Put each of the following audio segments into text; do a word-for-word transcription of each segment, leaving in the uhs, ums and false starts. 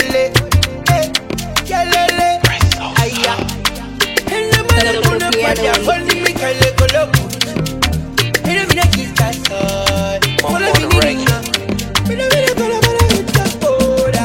Olele, eh, yelele, aya. Hele mele mune paja, foli mi kele koloku. Hele mine kita soy, foli mi nina. Mine mine kala kala kita koda.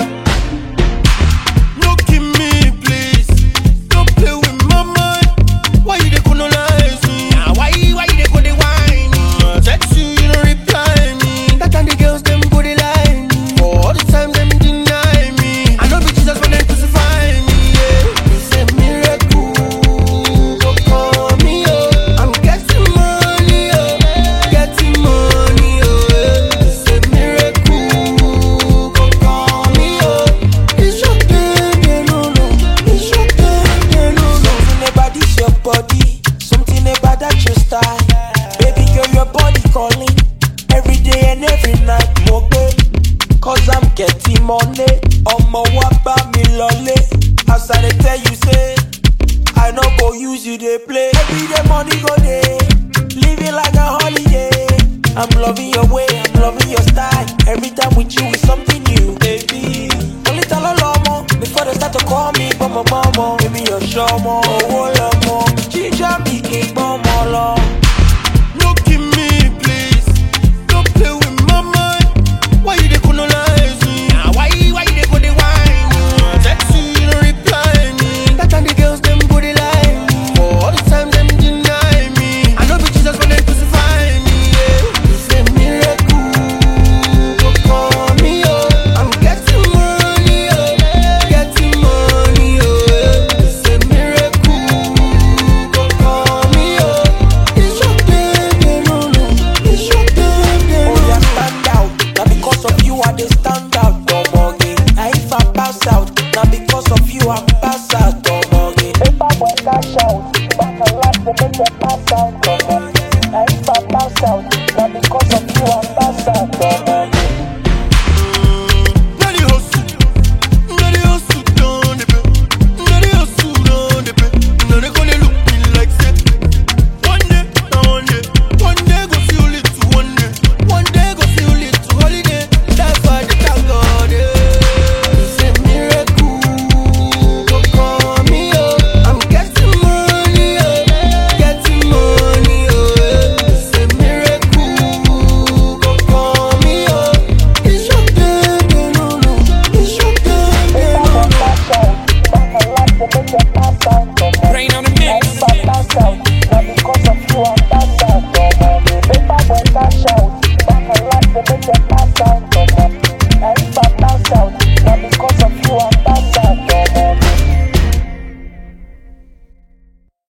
No give me, please. Don't play with my mind. Why you dey colonize me? Now why why they go dey whine? Uh, text you, you don't reply me. That time the girls them go dey lie me. For all the time them deny me. I know be Jesus when them crucify me. Yeah. It's a miracle. Go call me, oh. I'm getting money, oh, getting money, oh. Yeah. It's a miracle. Go call me, oh. It's your thing, yeah, no, no. It's your thing, yeah, no, no. Something about this your body, something about that your style. Baby girl, your body calling every day and every night. More good, cause I'm getting money. Omo wa ba mi lole. As I dey tell you say, I no go use you dey play. Every day money go day, living like a holiday. I'm loving your way, I'm loving your style. Every time with you is something